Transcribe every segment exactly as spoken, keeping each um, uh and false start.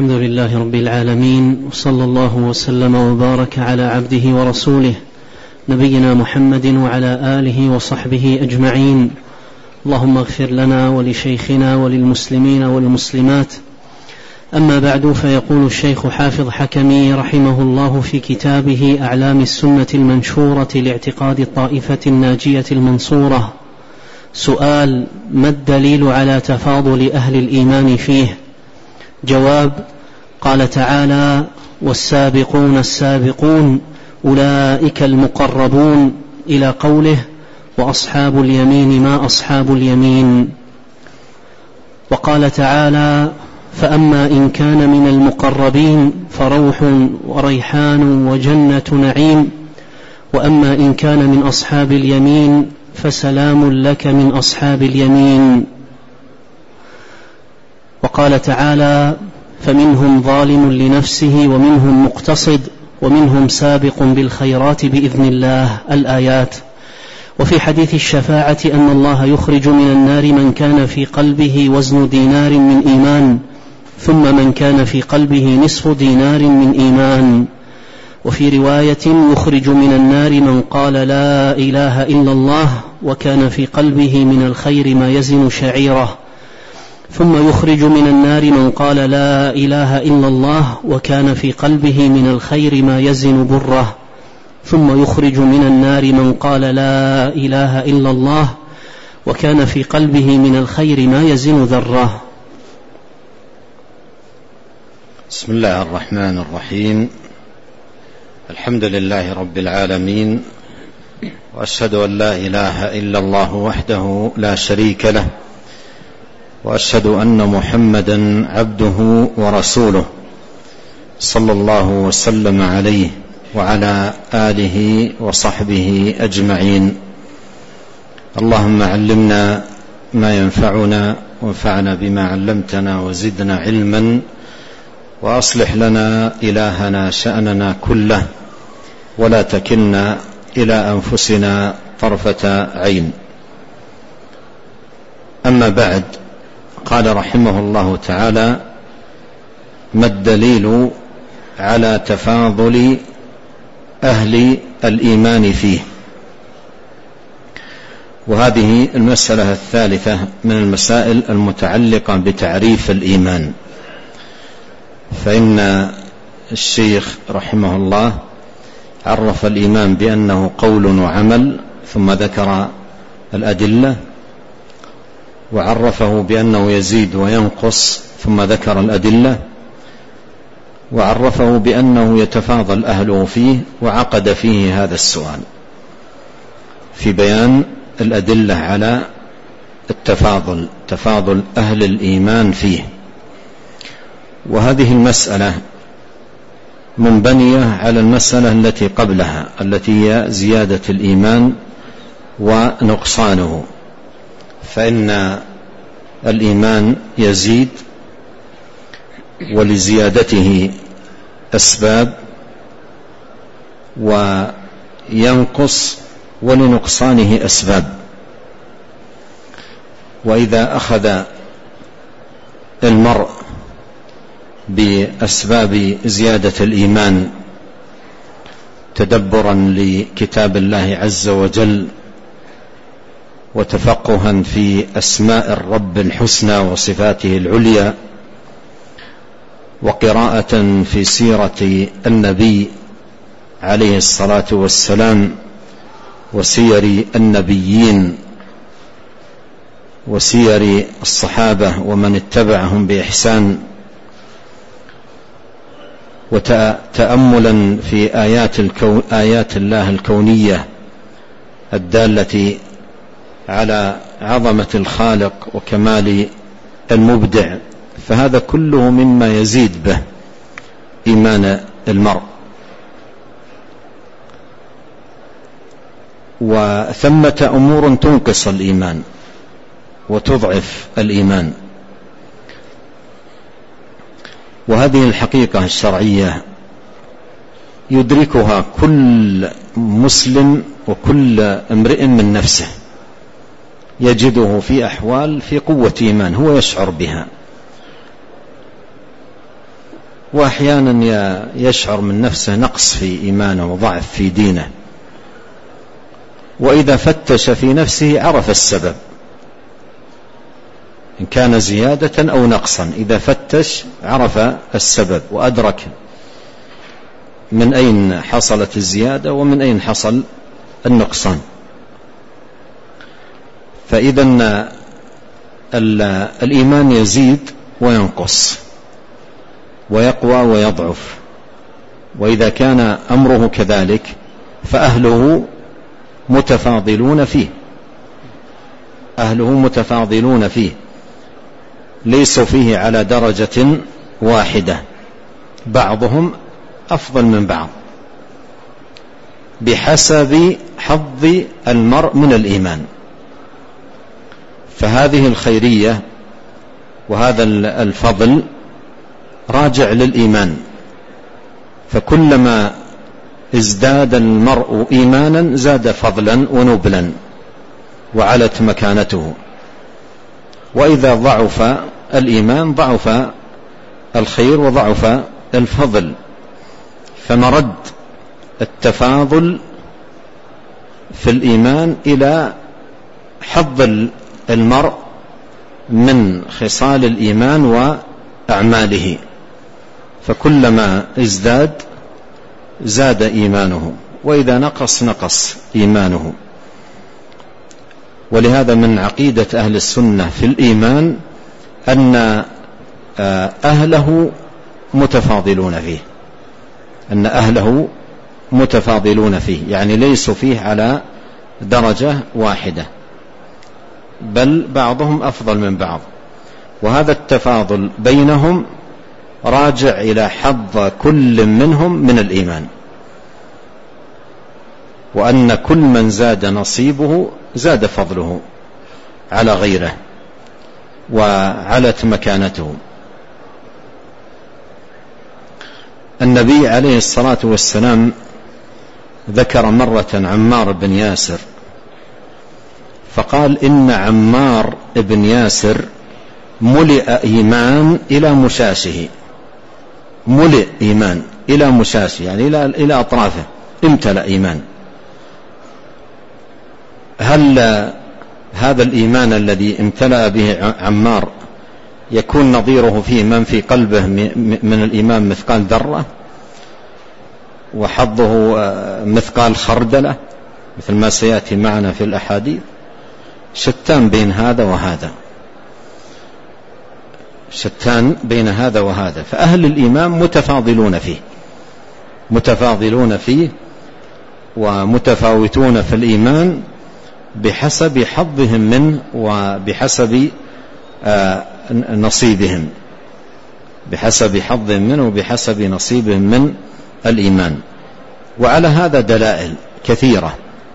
الحمد لله رب العالمين، وصلى الله وسلم وبارك على عبده ورسوله نبينا محمد وعلى آله وصحبه أجمعين. اللهم اغفر لنا ولشيخنا وللمسلمين والمسلمات. أما بعد، فيقول الشيخ حافظ حكمي رحمه الله في كتابه أعلام السنة المنشورة لاعتقاد الطائفة الناجية المنصورة: سؤال: ما الدليل على تفاضل أهل الإيمان فيه؟ جواب: قال تعالى: والسابقون السابقون أولئك المقربون، إلى قوله: وأصحاب اليمين ما أصحاب اليمين. وقال تعالى: فأما إن كان من المقربين فروح وريحان وجنة نعيم، وأما إن كان من أصحاب اليمين فسلام لك من أصحاب اليمين. وقال تعالى: فمنهم ظالم لنفسه ومنهم مقتصد ومنهم سابق بالخيرات بإذن الله، الآيات. وفي حديث الشفاعة أن الله يخرج من النار من كان في قلبه وزن دينار من إيمان، ثم من كان في قلبه نصف دينار من إيمان. وفي رواية: يخرج من النار من قال لا إله إلا الله وكان في قلبه من الخير ما يزن شعيرة، ثم يخرج من النار من قال لا إله إلا الله وكان في قلبه من الخير ما يزن بره، ثم يخرج من النار من قال لا إله إلا الله وكان في قلبه من الخير ما يزن ذرة. بسم الله الرحمن الرحيم. الحمد لله رب العالمين، وأشهد أن لا إله إلا الله وحده لا شريك له، وأشهد أن محمدا عبده ورسوله، صلى الله وسلم عليه وعلى آله وصحبه أجمعين. اللهم علمنا ما ينفعنا، وانفعنا بما علمتنا، وزدنا علما، وأصلح لنا إلهنا شأننا كله، ولا تكلنا إلى أنفسنا طرفة عين. أما بعد، قال رحمه الله تعالى: ما الدليل على تفاضل أهل الإيمان فيه؟ وهذه المسألة الثالثة من المسائل المتعلقة بتعريف الإيمان. فإن الشيخ رحمه الله عرف الإيمان بأنه قول وعمل، ثم ذكر الأدلة، وعرفه بأنه يزيد وينقص، ثم ذكر الأدلة، وعرفه بأنه يتفاضل أهله فيه، وعقد فيه هذا السؤال في بيان الأدلة على التفاضل، تفاضل أهل الإيمان فيه. وهذه المسألة منبنية على المسألة التي قبلها، التي هي زيادة الإيمان ونقصانه. فإن الإيمان يزيد، ولزيادته أسباب، وينقص ولنقصانه أسباب. وإذا أخذ المرء بأسباب زيادة الإيمان تدبرا لكتاب الله عز وجل، وتفقها في أسماء الرب الحسنى وصفاته العليا، وقراءة في سيرة النبي عليه الصلاة والسلام، وسير النبيين، وسير الصحابة ومن اتبعهم بإحسان، وتأملا في آيات, الكون آيات الله الكونية الدالة على عظمة الخالق وكمال المبدع، فهذا كله مما يزيد به إيمان المرء. وثمة أمور تنقص الإيمان وتضعف الإيمان، وهذه الحقيقة الشرعية يدركها كل مسلم وكل امرئ من نفسه، يجده في أحوال في قوة إيمان هو يشعر بها، وأحيانا يشعر من نفسه نقص في إيمانه وضعف في دينه، وإذا فتش في نفسه عرف السبب إن كان زيادة أو نقصا، إذا فتش عرف السبب وأدرك من أين حصلت الزيادة ومن أين حصل النقصان. فإذا الإيمان يزيد وينقص ويقوى ويضعف، وإذا كان أمره كذلك فأهله متفاضلون فيه، أهله متفاضلون فيه، ليسوا فيه على درجة واحدة، بعضهم أفضل من بعض بحسب حظ المرء من الإيمان. فهذه الخيرية وهذا الفضل راجع للإيمان، فكلما ازداد المرء إيمانا زاد فضلا ونبلا وعلت مكانته، وإذا ضعف الإيمان ضعف الخير وضعف الفضل. فمرد التفاضل في الإيمان إلى حظ المرء من خصال الإيمان وأعماله، فكلما ازداد زاد إيمانه، وإذا نقص نقص إيمانه. ولهذا من عقيدة أهل السنة في الإيمان أن أهله متفاضلون فيه، أن أهله متفاضلون فيه، يعني ليسوا فيه على درجة واحدة، بل بعضهم أفضل من بعض، وهذا التفاضل بينهم راجع إلى حظ كل منهم من الإيمان، وأن كل من زاد نصيبه زاد فضله على غيره وعلت مكانته. النبي عليه الصلاة والسلام ذكر مرة عمار بن ياسر فقال إن عمار بن ياسر ملئ إيمان إلى مشاشه، ملئ إيمان إلى مشاشه يعني إلى, إلى أطرافه، امتلأ إيمان. هل هذا الإيمان الذي امتلأ به عمار يكون نظيره فيه من في قلبه من الإيمان مثقال ذرة وحظه مثقال خردلة مثل ما سيأتي معنا في الأحاديث؟ شتان بين هذا وهذا، شتان بين هذا وهذا. فأهل الإيمان متفاضلون فيه، متفاضلون فيه ومتفاوتون في الإيمان بحسب حظهم منه وبحسب نصيبهم، بحسب حظهم منه وبحسب نصيبهم من الإيمان. وعلى هذا دلائل كثيرة،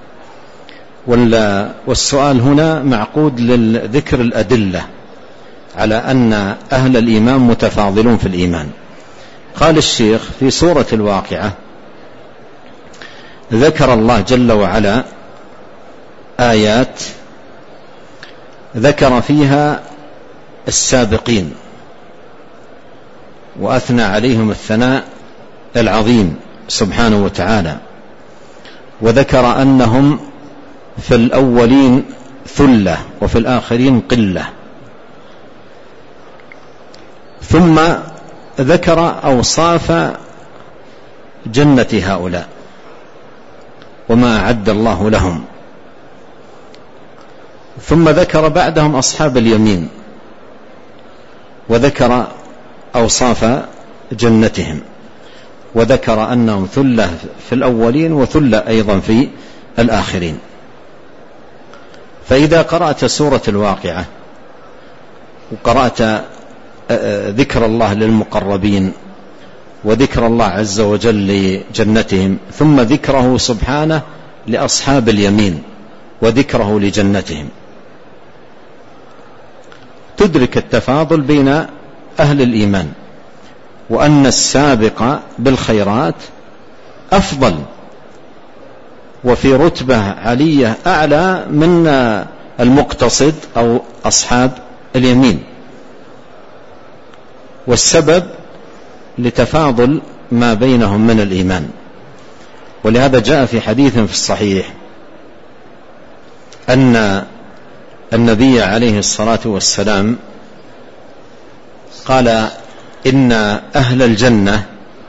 والسؤال هنا معقود للذكر الأدلة على أن أهل الإيمان متفاضلون في الإيمان. قال الشيخ في سورة الواقعة ذكر الله جل وعلا آيات ذكر فيها السابقين وأثنى عليهم الثناء العظيم سبحانه وتعالى، وذكر أنهم في الأولين ثلة وفي الآخرين قلة، ثم ذكر أوصاف جنة هؤلاء وما أعد الله لهم، ثم ذكر بعدهم أصحاب اليمين وذكر أوصاف جنتهم، وذكر أنهم ثلة في الأولين وثلة أيضا في الآخرين. فإذا قرأت سورة الواقعة وقرأت ذكر الله للمقربين وذكر الله عز وجل لجنتهم، ثم ذكره سبحانه لأصحاب اليمين وذكره لجنتهم، تدرك التفاضل بين أهل الإيمان، وأن السابق بالخيرات أفضل وفي رتبة علية أعلى من المقتصد أو أصحاب اليمين. والسبب لتفاضل ما بينهم من الإيمان. ولهذا جاء في حديث في الصحيح أن النبي عليه الصلاة والسلام قال إن أهل الجنة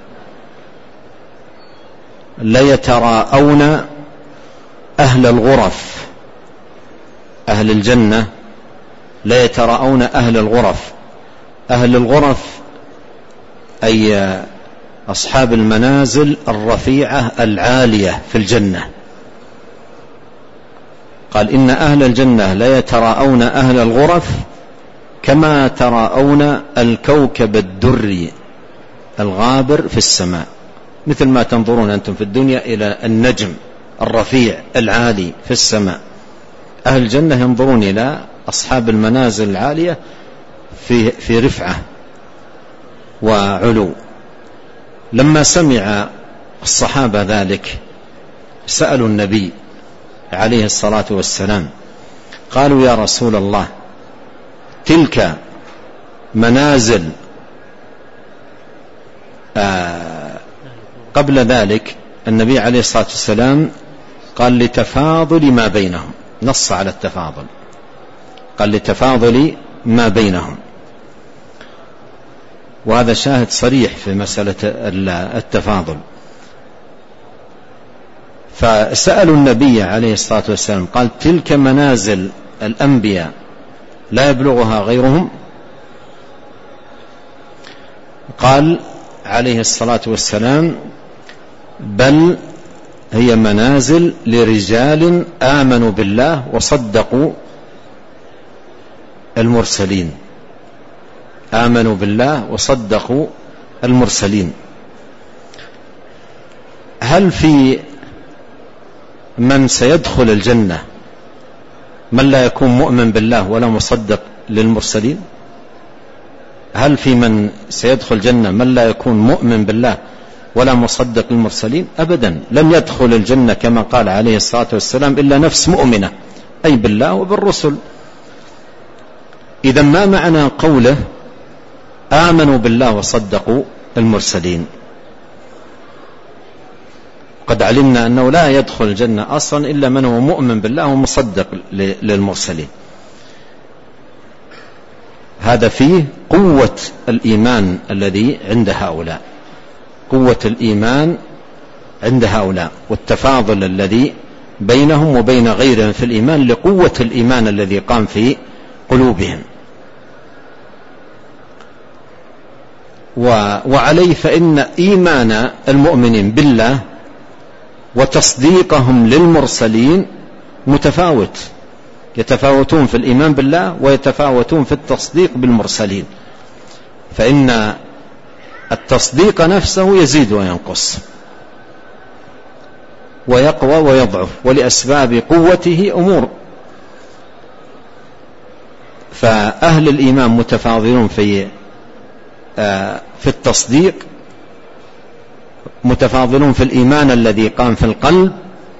ليتراءون أهل الغرف، أهل الجنة ليتراءون أهل الغرف. أهل الغرف أي أصحاب المنازل الرفيعة العالية في الجنة. قال إن أهل الجنة ليتراءون أهل الغرف كما تراءون الكوكب الدري الغابر في السماء، مثل ما تنظرون أنتم في الدنيا إلى النجم الرفيع العالي في السماء. أهل الجنة ينظرون إلى أصحاب المنازل العالية في, في رفعة وعلو. لما سمع الصحابة ذلك سألوا النبي عليه الصلاة والسلام، قالوا يا رسول الله تلك منازل آه قبل ذلك النبي عليه الصلاة والسلام قال لتفاضل ما بينهم، نص على التفاضل، قال لتفاضل ما بينهم، وهذا شاهد صريح في مسألة التفاضل. فسألوا النبي عليه الصلاة والسلام قال تلك منازل الأنبياء لا يبلغها غيرهم؟ قال عليه الصلاة والسلام بل هي منازل لرجال آمنوا بالله وصدقوا المرسلين، آمنوا بالله وصدقوا المرسلين. هل في من سيدخل الجنة من لا يكون مؤمن بالله ولا مصدق للمرسلين؟ هل في من سيدخل الجنة من لا يكون مؤمن بالله ولا مصدق للمرسلين؟ أبدا، لن يدخل الجنة كما قال عليه الصلاة والسلام إلا نفس مؤمنة، أي بالله وبالرسل. إذا ما معنى قوله آمنوا بالله وصدقوا المرسلين؟ قد علمنا أنه لا يدخل الجنة أصلا إلا من هو مؤمن بالله ومصدق للمرسلين. هذا فيه قوة الإيمان الذي عند هؤلاء، قوة الإيمان عند هؤلاء والتفاضل الذي بينهم وبين غيرهم في الإيمان لقوة الإيمان الذي قام في قلوبهم. وعليه فإن إيمان المؤمنين بالله وتصديقهم للمرسلين متفاوت، يتفاوتون في الإيمان بالله ويتفاوتون في التصديق بالمرسلين، فإن التصديق نفسه يزيد وينقص ويقوى ويضعف، ولأسباب قوته أمور. فأهل الإيمان متفاضلون في في التصديق، متفاضلون في الإيمان الذي قام في القلب،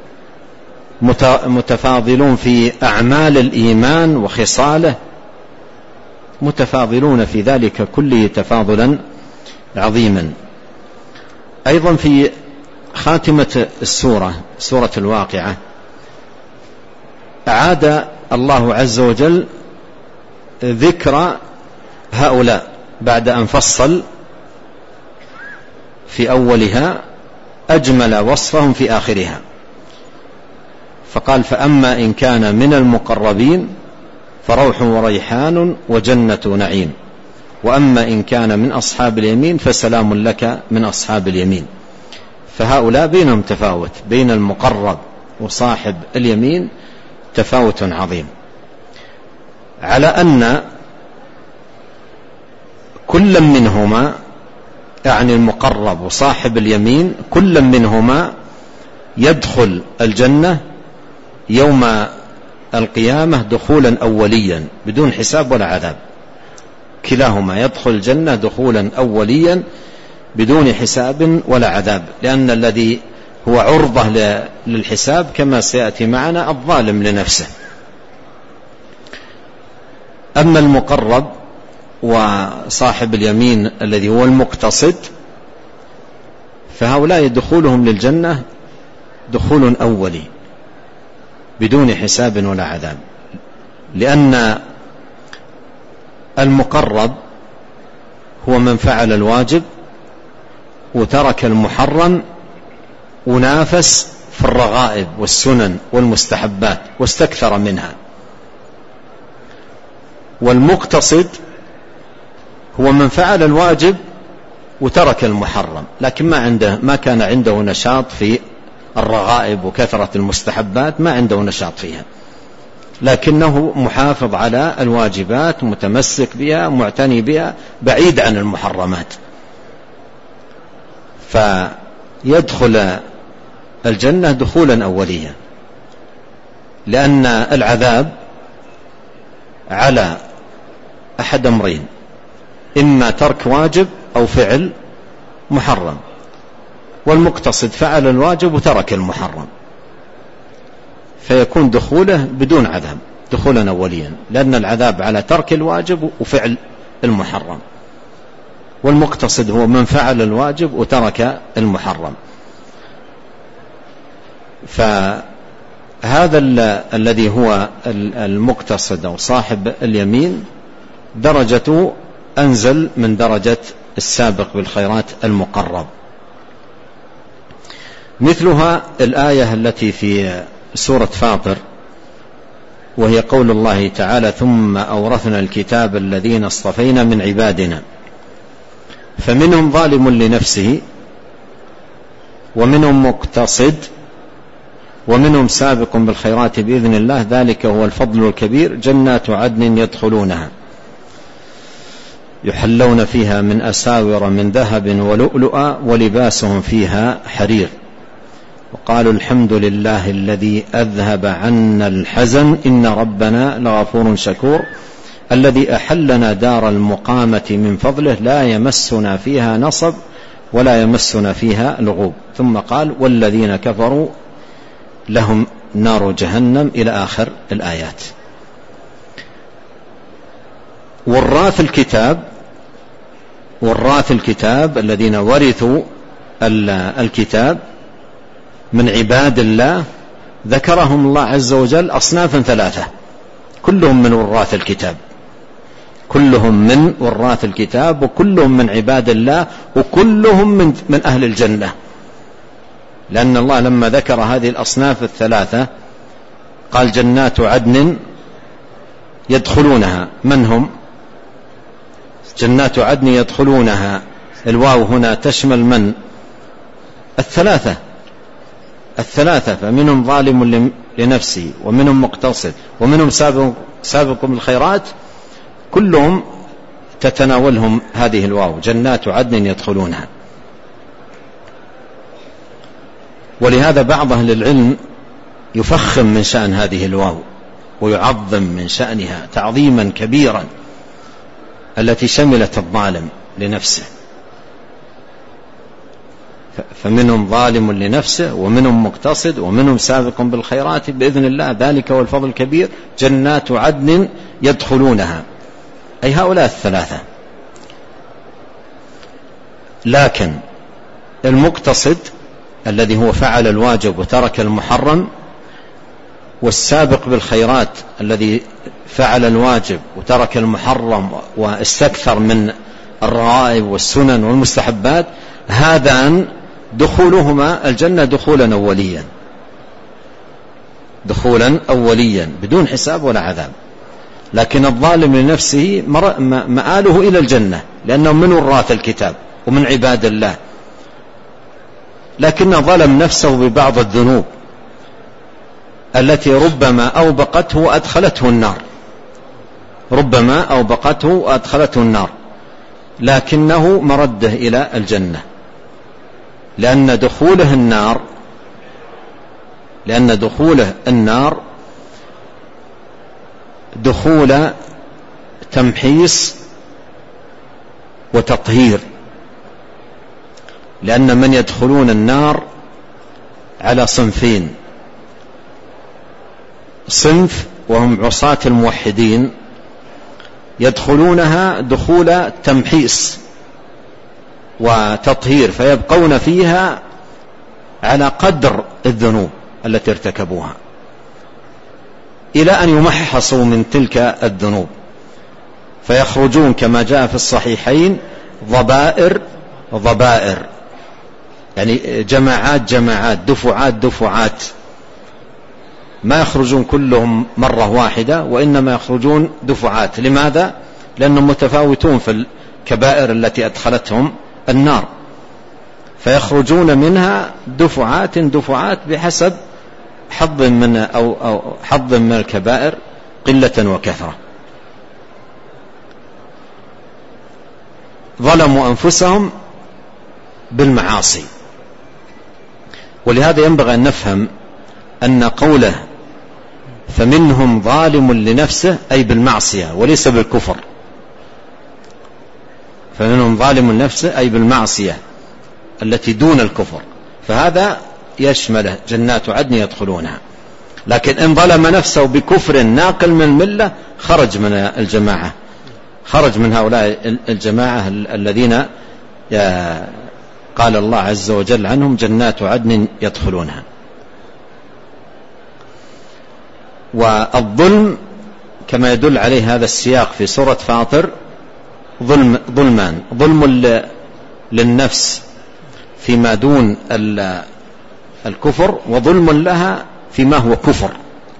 متفاضلون في أعمال الإيمان وخصاله، متفاضلون في ذلك كله تفاضلا عظيما. أيضا في خاتمة السورة، سورة الواقعة، أعاد الله عز وجل ذكر هؤلاء بعد أن فصل في أولها أجمل وصفهم في آخرها، فقال فأما إن كان من المقربين فروح وريحان وجنة نعيم، وأما إن كان من أصحاب اليمين فسلام لك من أصحاب اليمين. فهؤلاء بينهم تفاوت، بين المقرب وصاحب اليمين تفاوت عظيم، على أن كل منهما، يعني المقرب وصاحب اليمين، كل منهما يدخل الجنة يوم القيامة دخولا أوليا بدون حساب ولا عذاب، كلاهما يدخل الجنة دخولا أوليا بدون حساب ولا عذاب، لأن الذي هو عرضة للحساب كما سيأتي معنا الظالم لنفسه. أما المقرب وصاحب اليمين الذي هو المقتصد فهؤلاء دخولهم للجنة دخول أولي بدون حساب ولا عذاب، لأن المقرب هو من فعل الواجب وترك المحرم ونافس في الرغائب والسنن والمستحبات واستكثر منها. والمقتصد هو من فعل الواجب وترك المحرم، لكن ما عنده ما كان عنده نشاط في الرغائب وكثرة المستحبات، ما عنده نشاط فيها، لكنه محافظ على الواجبات، متمسك بها، معتني بها، بعيد عن المحرمات، فيدخل الجنة دخولا أوليا. لأن العذاب على أحد أمرين: إما ترك واجب أو فعل محرم، والمقتصد فعل الواجب وترك المحرم، فيكون دخوله بدون عذاب دخولا أوليا، لأن العذاب على ترك الواجب وفعل المحرم، والمقتصد هو من فعل الواجب وترك المحرم. فهذا الذي هو المقتصد أو صاحب اليمين درجته أنزل من درجة السابق بالخيرات المقرب. مثلها الآية التي في سورة فاطر، وهي قول الله تعالى: ثم أورثنا الكتاب الذين اصطفينا من عبادنا فمنهم ظالم لنفسه ومنهم مقتصد ومنهم سابق بالخيرات بإذن الله ذلك هو الفضل الكبير جنات عدن يدخلونها يحلون فيها من أساور من ذهب ولؤلؤا ولباسهم فيها حرير وقالوا الحمد لله الذي أذهب عنا الحزن إن ربنا لغفور شكور الذي أحلنا دار المقامة من فضله لا يمسنا فيها نصب ولا يمسنا فيها لغوب. ثم قال والذين كفروا لهم نار جهنم إلى آخر الآيات. وراث الكتاب وراث الكتاب الذين ورثوا الكتاب من عباد الله ذكرهم الله عز وجل أصنافا ثلاثة، كلهم من وراث الكتاب كلهم من وراث الكتاب وكلهم من عباد الله وكلهم من, من أهل الجنة، لأن الله لما ذكر هذه الأصناف الثلاثة قال جنات عدن يدخلونها. من هم؟ جنات عدن يدخلونها، الواو هنا تشمل من؟ الثلاثة الثلاثة فمنهم ظالم لنفسه ومنهم مقتصد ومنهم سابق, سابق بالخيرات، كلهم تتناولهم هذه الواو جنات عدن يدخلونها. ولهذا بعض أهل العلم يفخم من شأن هذه الواو ويعظم من شأنها تعظيما كبيرا التي شملت الظالم لنفسه، فمنهم ظالم لنفسه ومنهم مقتصد ومنهم سابق بالخيرات بإذن الله ذلك هو الفضل الكبير جنات عدن يدخلونها، أي هؤلاء الثلاثة. لكن المقتصد الذي هو فعل الواجب وترك المحرم، والسابق بالخيرات الذي فعل الواجب وترك المحرم واستكثر من الرغائب والسنن والمستحبات، هذان دخولهما الجنة دخولا أوليا دخولا أوليا بدون حساب ولا عذاب. لكن الظالم لنفسه مآله إلى الجنة لأنه من وراث الكتاب ومن عباد الله، لكن ظلم نفسه ببعض الذنوب التي ربما أوبقته وأدخلته النار ربما أوبقته وأدخلته النار لكنه مرده إلى الجنة، لأن دخوله النار لأن دخوله النار دخول تمحيص وتطهير، لأن من يدخلون النار على صنفين: صنف وهم عصاة الموحدين يدخلونها دخول تمحيص وتطهير، فيبقون فيها على قدر الذنوب التي ارتكبوها إلى أن يمحصوا من تلك الذنوب، فيخرجون كما جاء في الصحيحين ضبائر ضبائر، يعني جماعات جماعات، دفعات دفعات، ما يخرجون كلهم مرة واحدة، وإنما يخرجون دفعات. لماذا؟ لأنهم متفاوتون في الكبائر التي أدخلتهم النار، فيخرجون منها دفعات دفعات بحسب حظ من أو, أو حظ من الكبائر قلة وكثرة. ظلموا أنفسهم بالمعاصي. ولهذا ينبغي أن نفهم أن قوله فمنهم ظالم لنفسه أي بالمعصية وليس بالكفر. فمنهم ظالم لنفسه أي بالمعصية التي دون الكفر، فهذا يشمله جنات عدن يدخلونها. لكن إن ظلم نفسه بكفر ناقل من الملة خرج من الجماعة، خرج من هؤلاء الجماعة الذين قال الله عز وجل عنهم جنات عدن يدخلونها. والظلم كما يدل عليه هذا السياق في سورة فاطر ظلم ظلمان: ظلم للنفس فيما دون الكفر، وظلم لها فيما هو كفر.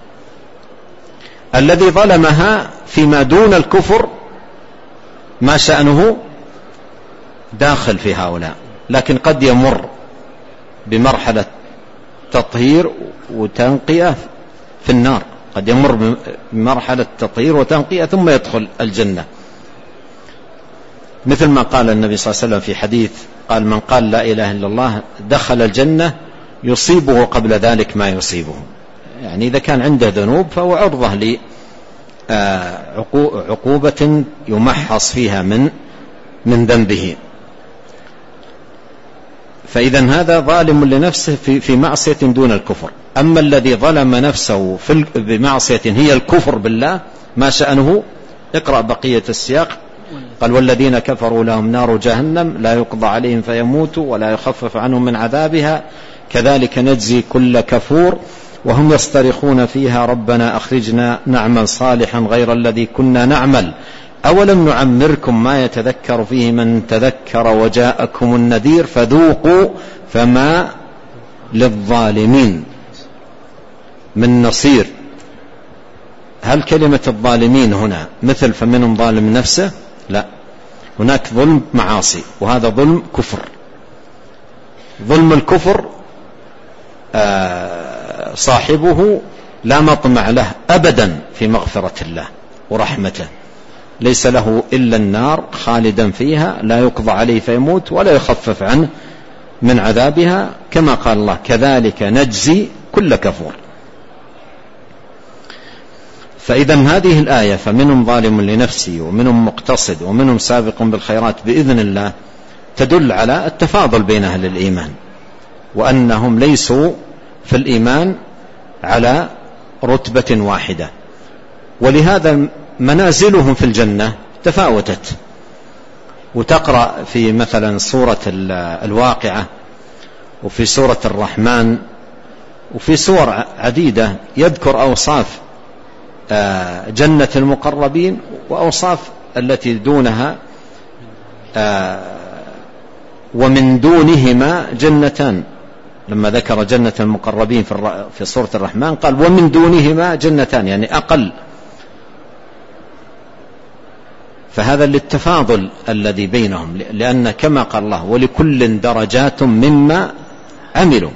الذي ظلمها فيما دون الكفر ما شأنه داخل في هؤلاء، لكن قد يمر بمرحلة تطهير وتنقية في النار، قد يمر بمرحلة تطهير وتنقية ثم يدخل الجنة، مثل ما قال النبي صلى الله عليه وسلم في حديث قال: من قال لا إله إلا الله دخل الجنة يصيبه قبل ذلك ما يصيبه. يعني إذا كان عنده ذنوب فهو عرضة لعقوبة يمحص فيها من من ذنبه. فإذا هذا ظالم لنفسه في في معصية دون الكفر. أما الذي ظلم نفسه في بمعصية هي الكفر بالله ما شأنه؟ اقرأ بقية السياق. قال: والذين كفروا لهم نار جهنم لا يقضى عليهم فيموتوا ولا يخفف عنهم من عذابها كذلك نجزي كل كفور وهم يصطرخون فيها ربنا أخرجنا نعمل صالحا غير الذي كنا نعمل أولم نعمركم ما يتذكر فيه من تذكر وجاءكم النذير فذوقوا فما للظالمين من نصير. هل كلمة الظالمين هنا مثل فمنهم ظالم نفسه؟ لا، هناك ظلم معاصي وهذا ظلم كفر. ظلم الكفر آه صاحبه لا مطمع له أبدا في مغفرة الله ورحمته، ليس له إلا النار خالدا فيها لا يقضى عليه فيموت ولا يخفف عنه من عذابها، كما قال الله: كذلك نجزي كل كفور. فإذا هذه الآية فمنهم ظالم لنفسه ومنهم مقتصد ومنهم سابق بالخيرات بإذن الله تدل على التفاضل بين أهل الإيمان، وأنهم ليسوا في الإيمان على رتبة واحدة، ولهذا منازلهم في الجنة تفاوتت. وتقرأ في مثلا سورة الواقعة وفي سورة الرحمن وفي سور عديدة يذكر أوصاف جنة المقربين وأوصاف التي دونها، ومن دونهما جنتان. لما ذكر جنة المقربين في سورة الرحمن قال: ومن دونهما جنتان، يعني أقل. فهذا للتفاضل الذي بينهم، لأن كما قال الله: ولكل درجات مما عملوا.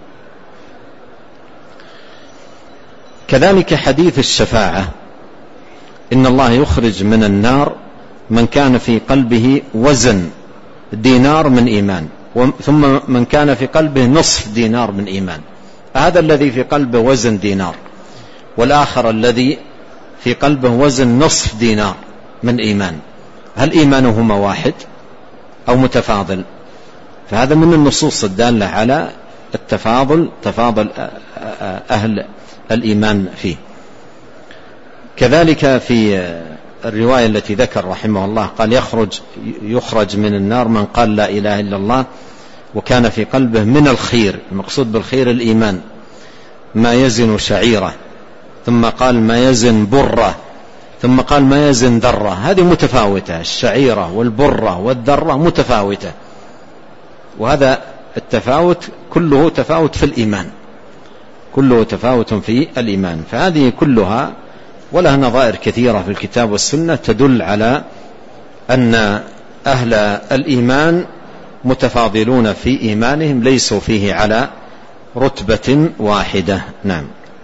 كذلك حديث الشفاعة: إن الله يخرج من النار من كان في قلبه وزن دينار من إيمان، ثم من كان في قلبه نصف دينار من إيمان. هذا الذي في قلبه وزن دينار، والآخر الذي في قلبه وزن نصف دينار من إيمان. هل إيمانهما واحد أو متفاضل؟ فهذا من النصوص الدالة على التفاضل، تفاضل أهل الإيمان فيه. كذلك في الرواية التي ذكر رحمه الله قال يخرج يخرج من النار من قال لا إله إلا الله وكان في قلبه من الخير، المقصود بالخير الإيمان، ما يزن شعيرة، ثم قال ما يزن برة، ثم قال ما يزن ذرة. هذه متفاوتة، الشعيرة والبرة والذرة متفاوتة، وهذا التفاوت كله تفاوت في الإيمان، كله تفاوت في الإيمان. فهذه كلها ولها نظائر كثيرة في الكتاب والسنة تدل على أن أهل الإيمان متفاضلون في إيمانهم، ليسوا فيه على رتبة واحدة. نعم.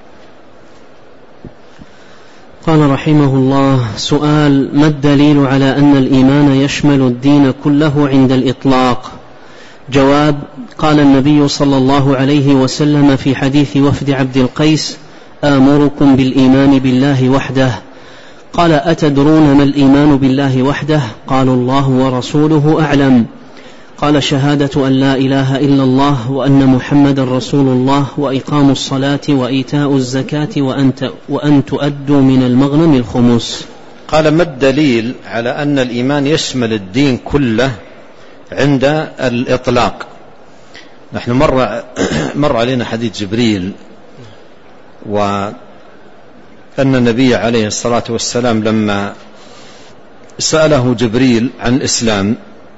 قال رحمه الله: سؤال: ما الدليل على أن الإيمان يشمل الدين كله عند الإطلاق؟ جواب: قال النبي صلى الله عليه وسلم في حديث وفد عبد القيس: آمركم بالإيمان بالله وحده. قال: أتدرون ما الإيمان بالله وحده؟ قالوا: الله ورسوله أعلم. قال: شهادة أن لا إله إلا الله وأن محمد رسول الله وإقام الصلاة وإيتاء الزكاة وأن, وأن تؤدوا من المغنم الخمس. قال: ما الدليل على أن الإيمان يشمل الدين كله عند الإطلاق؟ نحن مر, مر علينا حديث جبريل، وأن النبي عليه الصلاة والسلام لما سأله جبريل عن الإسلام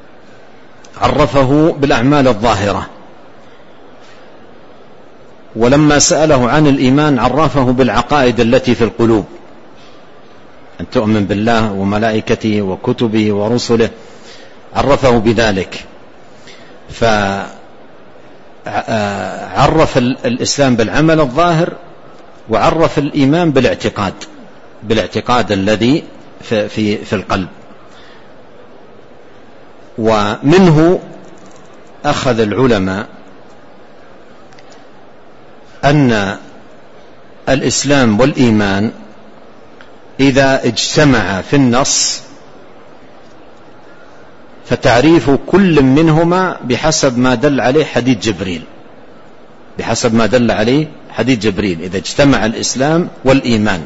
عرفه بالأعمال الظاهرة، ولما سأله عن الإيمان عرفه بالعقائد التي في القلوب، أن تؤمن بالله وملائكته وكتبه ورسله، عرفه بذلك. فعرف الإسلام بالعمل الظاهر، وعرف الإيمان بالاعتقاد، بالاعتقاد الذي في, في, في القلب. ومنه أخذ العلماء أن الإسلام والإيمان إذا اجتمع في النص فتعريف كل منهما بحسب ما دل عليه حديث جبريل، بحسب ما دل عليه حديث جبريل إذا اجتمع الإسلام والإيمان.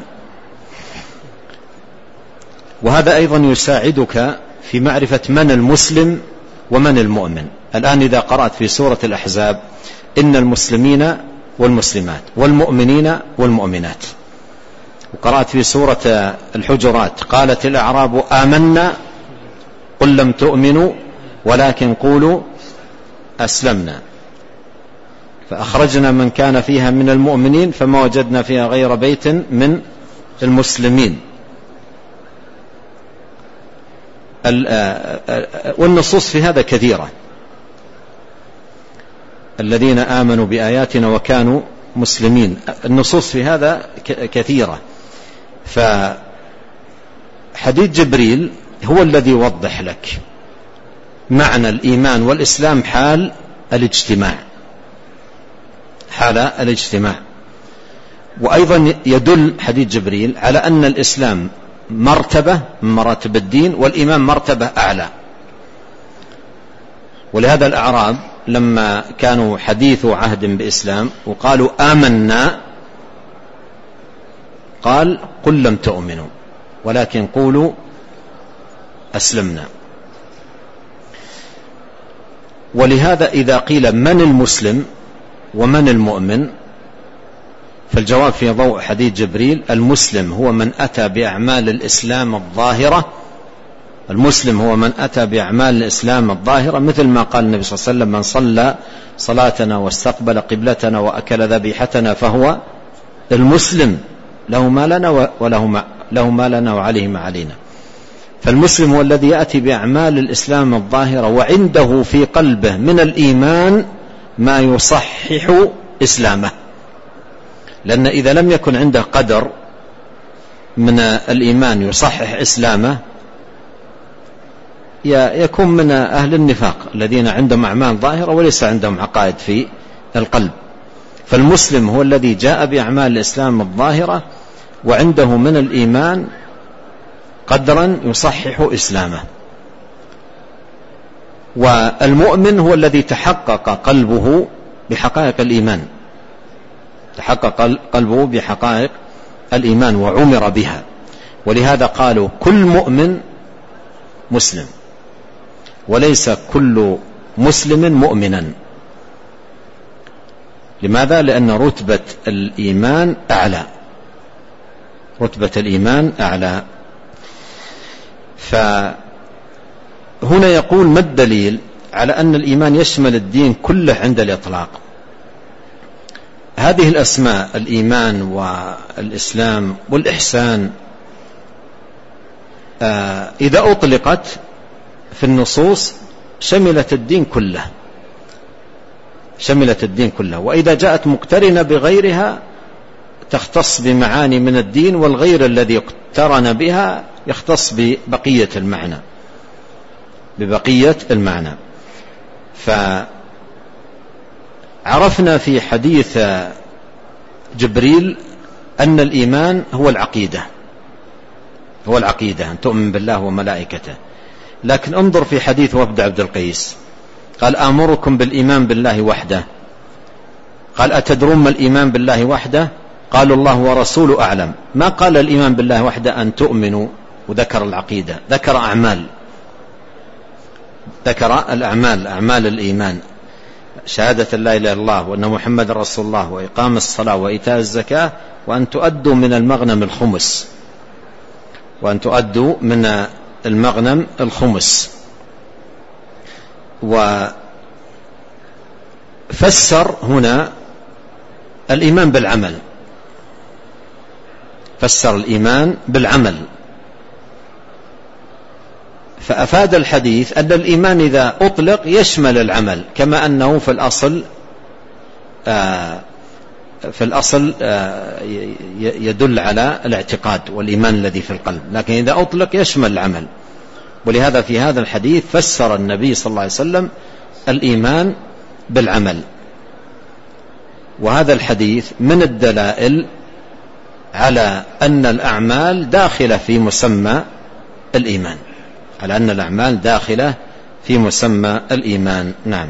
وهذا أيضا يساعدك في معرفة من المسلم ومن المؤمن. الآن إذا قرأت في سورة الأحزاب: إن المسلمين والمسلمات والمؤمنين والمؤمنات، وقرأت في سورة الحجرات: قالت الأعراب آمنا قل لم تؤمنوا ولكن قولوا أسلمنا فأخرجنا من كان فيها من المؤمنين فما وجدنا فيها غير بيت من المسلمين. والنصوص في هذا كثيرة: الذين آمنوا بآياتنا وكانوا مسلمين. النصوص في هذا كثيرة. فحديث جبريل هو الذي يوضح لك معنى الإيمان والإسلام حال الاجتماع، حال الاجتماع. وأيضا يدل حديث جبريل على أن الإسلام مرتبة من مراتب الدين، والإيمان مرتبة أعلى. ولهذا الأعراب لما كانوا حديث عهد بإسلام وقالوا آمنا قال: قل لم تؤمنوا ولكن قولوا أسلمنا. ولهذا إذا قيل من المسلم ومن المؤمن فالجواب في ضوء حديث جبريل: المسلم هو من أتى بأعمال الإسلام الظاهرة، المسلم هو من أتى بأعمال الإسلام الظاهرة، مثل ما قال النبي صلى الله عليه وسلم: من صلى صلاتنا واستقبل قبلتنا وأكل ذبيحتنا فهو المسلم، له ما لنا وله ما, له ما لنا وعليه ما علينا. فالمسلم هو الذي يأتي بأعمال الإسلام الظاهرة وعنده في قلبه من الإيمان ما يصحح إسلامه. لأن إذا لم يكن عنده قدر من الإيمان يصحح إسلامه يكون من أهل النفاق الذين عندهم أعمال ظاهرة وليس عندهم عقائد في القلب. فالمسلم هو الذي جاء بأعمال الإسلام الظاهرة وعنده من الإيمان قدرا يصحح إسلامه. والمؤمن هو الذي تحقق قلبه بحقائق الإيمان، تحقق قلبه بحقائق الإيمان وعمر بها. ولهذا قالوا كل مؤمن مسلم وليس كل مسلم مؤمنا. لماذا؟ لأن رتبة الإيمان أعلى، رتبة الإيمان أعلى. فهنا يقول ما الدليل على أن الإيمان يشمل الدين كله عند الإطلاق؟ هذه الأسماء الإيمان والإسلام والإحسان إذا أطلقت في النصوص شملت الدين كله، شملت الدين كله، وإذا جاءت مقترنة بغيرها تختص بمعاني من الدين، والغير الذي اقترن بها يختص ببقية المعنى، ببقية المعنى. فعرفنا في حديث جبريل أن الإيمان هو العقيدة، هو العقيدة أن تؤمن بالله وملائكته. لكن انظر في حديث وفد عبد القيس، قال آمركم بالإيمان بالله وحده. قال أتدرون ما الإيمان بالله وحده؟ قالوا الله ورسوله أعلم. ما قال الإيمان بالله وحده أن تؤمنوا وذكر العقيدة، ذكر أعمال، ذكر الأعمال، أعمال الإيمان، شهادة لا إله إلا الله وأن محمد رسول الله وإقام الصلاة وإيتاء الزكاة وأن تؤدوا من المغنم الخمس، وأن تؤدوا من المغنم الخمس. وفسر هنا الإيمان بالعمل، فسر الإيمان بالعمل، فأفاد الحديث أن الإيمان إذا أطلق يشمل العمل، كما أنه في الأصل في الأصل يدل على الاعتقاد والإيمان الذي في القلب، لكن إذا أطلق يشمل العمل. ولهذا في هذا الحديث فسر النبي صلى الله عليه وسلم الإيمان بالعمل. وهذا الحديث من الدلائل على أن الأعمال داخلة في مسمى الإيمان، على أن الأعمال داخلة في مسمى الإيمان. نعم.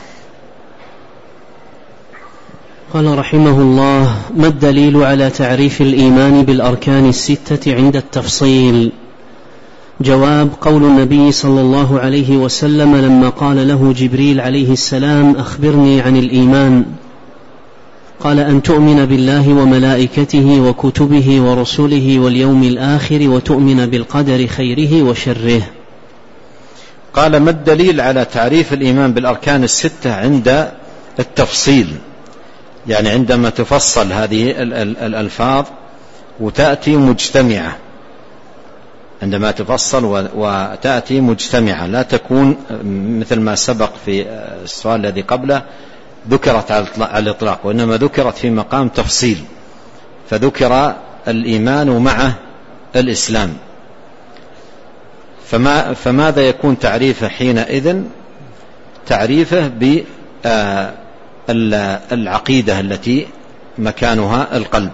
قال رحمه الله: ما الدليل على تعريف الإيمان بالأركان الستة عند التفصيل؟ جواب: قول النبي صلى الله عليه وسلم لما قال له جبريل عليه السلام: أخبرني عن الإيمان، قال: أن تؤمن بالله وملائكته وكتبه ورسله واليوم الآخر وتؤمن بالقدر خيره وشره. قال: ما الدليل على تعريف الإيمان بالأركان الستة عند التفصيل؟ يعني عندما تفصل هذه الألفاظ وتأتي مجتمعة، عندما تفصل وتأتي مجتمعة، لا تكون مثل ما سبق في السؤال الذي قبله ذكرت على الإطلاق، وإنما ذكرت في مقام تفصيل، فذكر الإيمان معه الإسلام. فما فماذا يكون تعريفه حينئذ؟ تعريفه بالعقيدة التي مكانها القلب.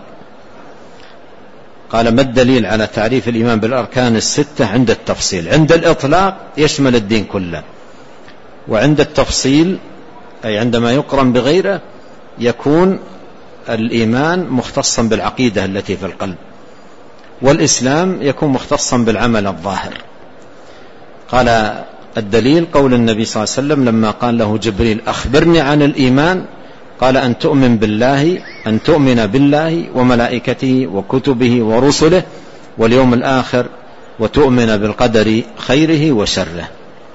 قال: ما الدليل على تعريف الإيمان بالأركان الستة عند التفصيل؟ عند الإطلاق يشمل الدين كله، وعند التفصيل أي عندما يقرن بغيره يكون الإيمان مختصا بالعقيدة التي في القلب، والإسلام يكون مختصا بالعمل الظاهر. قال: الدليل قول النبي صلى الله عليه وسلم لما قال له جبريل: أخبرني عن الإيمان، قال: أن تؤمن بالله أن تؤمن بالله وملائكته وكتبه ورسله واليوم الآخر وتؤمن بالقدر خيره وشره.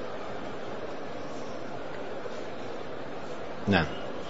نعم.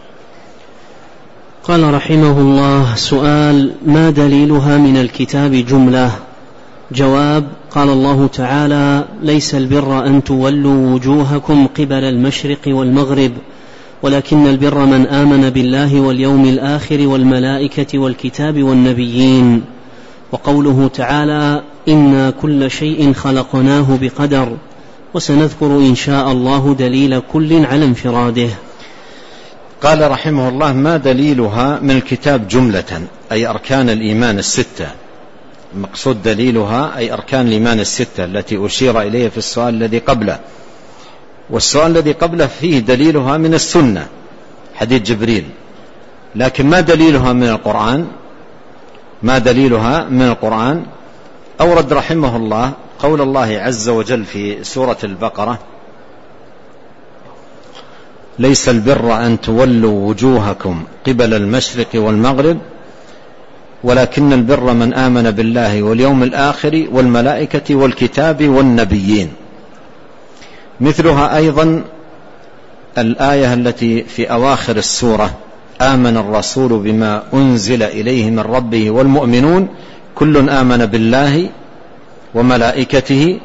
قال رحمه الله: سؤال: ما دليلها من الكتاب جملة؟ جواب: قال الله تعالى: ليس البر أن تولوا وجوهكم قبل المشرق والمغرب ولكن البر من آمن بالله واليوم الآخر والملائكة والكتاب والنبيين. وقوله تعالى: إنا كل شيء خلقناه بقدر. وسنذكر إن شاء الله دليل كل على انفراده. قال رحمه الله: ما دليلها من الكتاب جملة، أي أركان الإيمان الستة. المقصود دليلها أي أركان الإيمان الستة التي أشير إليه في السؤال الذي قبله، والسؤال الذي قبله فيه دليلها من السنة حديث جبريل، لكن ما دليلها من القرآن؟ ما دليلها من القرآن؟ أورد رحمه الله قول الله عز وجل في سورة البقرة: ليس البر أن تولوا وجوهكم قبل المشرق والمغرب ولكن البر من آمن بالله واليوم الآخر والملائكة والكتاب والنبيين. مثلها أيضا الآية التي في أواخر السورة: آمن الرسول بما أنزل إليه من ربه والمؤمنون كل آمن بالله وملائكته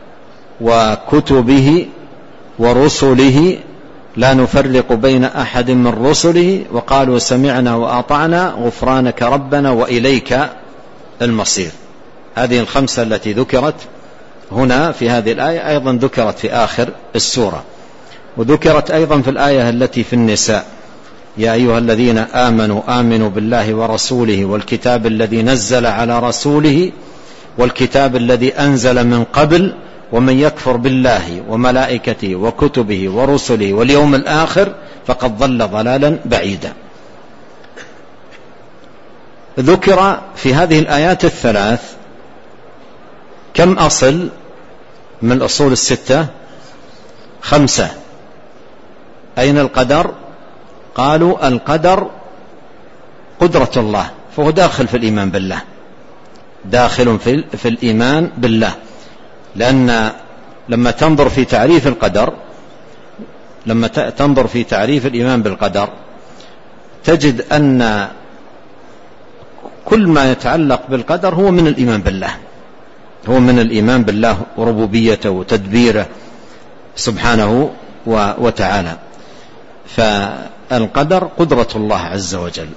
وكتبه ورسله لا نفرق بين أحد من رسله وقالوا سمعنا وأطعنا غفرانك ربنا وإليك المصير. هذه الخمسة التي ذكرت هنا في هذه الآية أيضا ذكرت في آخر السورة، وذكرت أيضا في الآية التي في النساء: يا أيها الذين آمنوا آمنوا بالله ورسوله والكتاب الذي نزل على رسوله والكتاب الذي أنزل من قبل ومن يكفر بالله وملائكته وكتبه ورسله واليوم الآخر فقد ضل ضلالا بعيدا. ذكر في هذه الآيات الثلاث كم أصل من الأصول الستة؟ خمسة. أين القدر؟ قالوا القدر قدرة الله، فهو داخل في الإيمان بالله، داخل في, في الإيمان بالله. لأن لما تنظر في تعريف القدر، لما تنظر في تعريف الإيمان بالقدر تجد أن كل ما يتعلق بالقدر هو من الإيمان بالله، هو من الإيمان بالله وربوبيته وتدبيره سبحانه وتعالى. فالقدر قدرة الله عز وجل،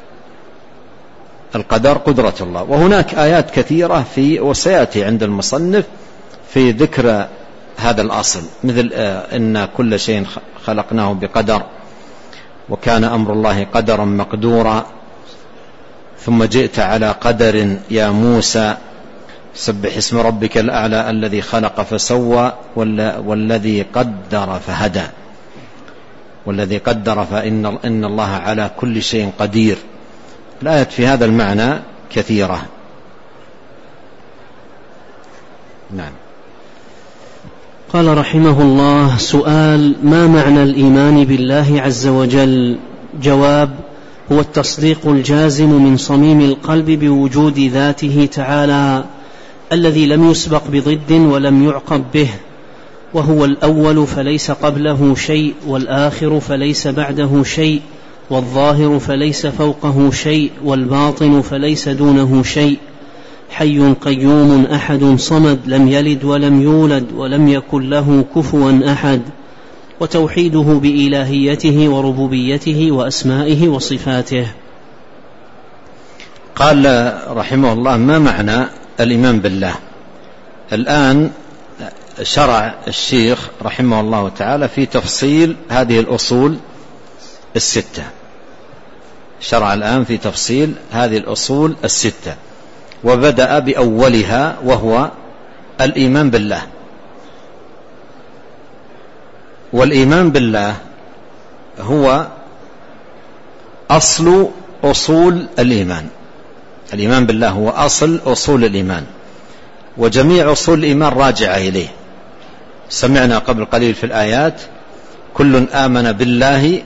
القدر قدرة الله. وهناك آيات كثيرة في وسيأتي عند المصنف في ذكر هذا الأصل، مثل إن كل شيء خلقناه بقدر وكان أمر الله قدرا مقدورا، ثم جئت على قدر يا موسى سبح اسم ربك الأعلى الذي خلق فسوى والذي قدر فهدى والذي قدر فإن إن الله على كل شيء قدير. الآيات في هذا المعنى كثيرة. نعم. قال رحمه الله: سؤال: ما معنى الإيمان بالله عز وجل؟ جواب: هو التصديق الجازم من صميم القلب بوجود ذاته تعالى الذي لم يسبق بضد ولم يعقب به، وهو الأول فليس قبله شيء، والآخر فليس بعده شيء، والظاهر فليس فوقه شيء، والباطن فليس دونه شيء، حي قيوم أحد صمد لم يلد ولم يولد ولم يكن له كفوا أحد، وتوحيده بإلهيته وربوبيته وأسمائه وصفاته. قال رحمه الله: ما معنى الإيمان بالله؟ الآن شرع الشيخ رحمه الله تعالى في تفصيل هذه الأصول الستة، شرع الآن في تفصيل هذه الأصول الستة، وبدأ بأولها وهو الإيمان بالله. والإيمان بالله هو أصل أصول الإيمان، الإيمان بالله هو أصل أصول الإيمان، وجميع أصول الإيمان راجعة إليه. سمعنا قبل قليل في الآيات: كل آمن بالله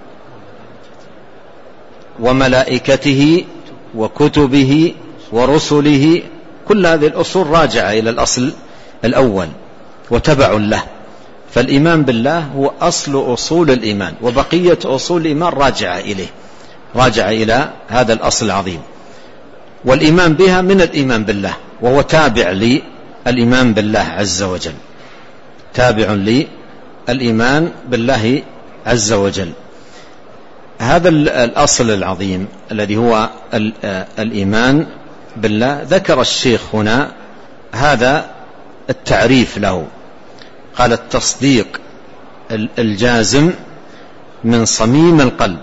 وملائكته وكتبه ورسله، كل هذه الأصول راجعة إلى الأصل الأول وتبع له. فالإيمان بالله هو أصل أصول الإيمان، وبقية أصول الإيمان راجعة إليه، راجعة إلى هذا الأصل العظيم. والإيمان بها من الإيمان بالله، وهو تابع للإيمان بالله عز وجل، تابع للإيمان بالله عز وجل. هذا الأصل العظيم الذي هو الإيمان بالله ذكر الشيخ هنا هذا التعريف له. قال: التصديق الجازم من صميم القلب